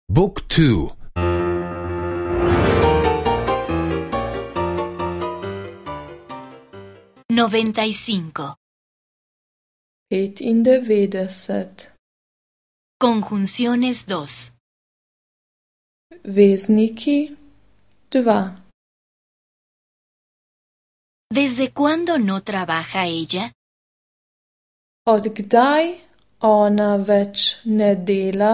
Book 2 95. 95. Conjunciones 2. Vezniki 2. ¿Desde cuándo no trabaja ella? Od kdaj ona več ne dela?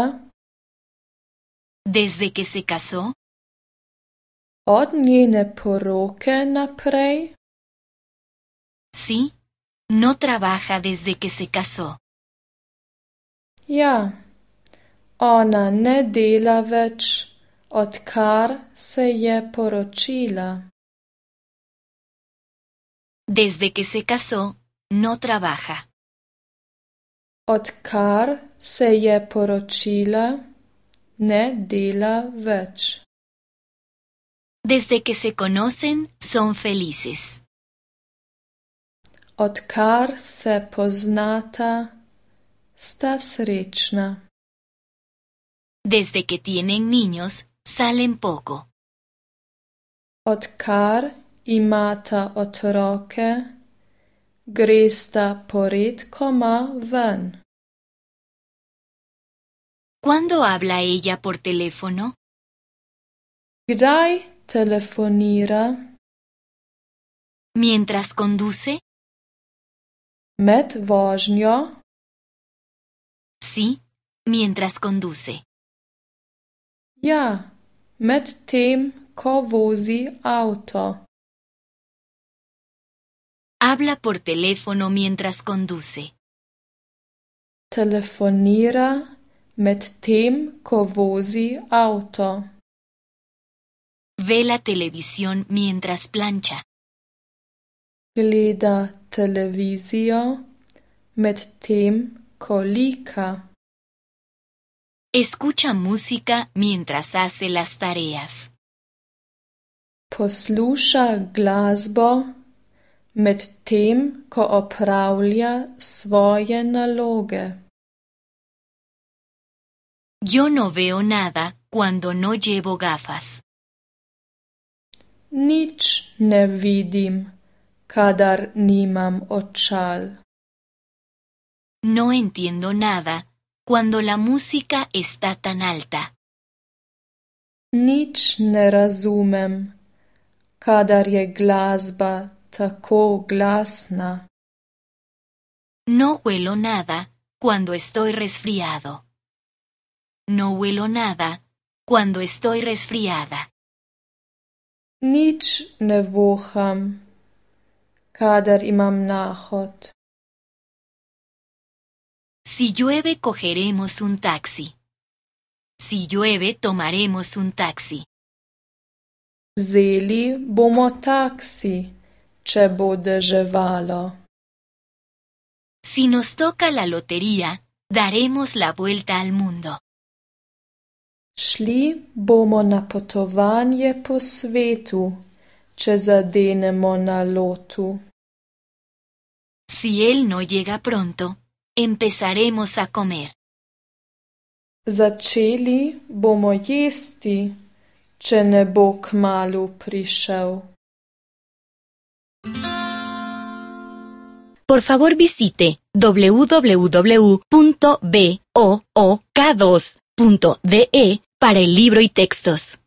¿Desde que se casó? Od njene poroke naprej? Sí, no trabaja desde que se casó. Ja, ona ne dela več, odkar se je poročila. Desde que se casó, no trabaja. Odkar se je poročila, ne dela več. Desde que se conocen, son felices. Odkar se poznata, sta srečna. Desde que tienen niños, salen poco. Odkar imata otroke, gresta poredkoma ven. ¿Cuándo habla ella por teléfono? Kdaj telefonira? ¿Mientras conduce? Med vožnjo? Sí, mientras conduce. Ja, med tem, ko vozi avto. Habla por teléfono mientras conduce. Telefonira med tem, ko vozi avto. Ve la televisión mientras plancha. Gleda televizijo med tem, ko lika. Escucha música mientras hace las tareas. Posluša glasbo med tem, ko opravlja svoje naloge. Yo no veo nada cuando no llevo gafas. Nič ne vidim, kadar nimam očal. No entiendo nada cuando la música está tan alta. Nič ne razumem, kadar je glasba tako glasna. No huelo nada cuando estoy resfriado. No huelo nada cuando estoy resfriada. Nič ne voham, kadar imam nahod. Si llueve, cogeremos un taxi. Si llueve, tomaremos un taxi. Vzeli bomo taksi, če bo deževalo. Si nos toca la lotería, daremos la vuelta al mundo. Šli bomo na potovanje po svetu, če zadenemo na lotu. Si él no llega pronto, empezaremos a comer. Začeli bomo jesti, če ne bo kmalu prišel. Por favor visite www.book2.de para el libro y textos.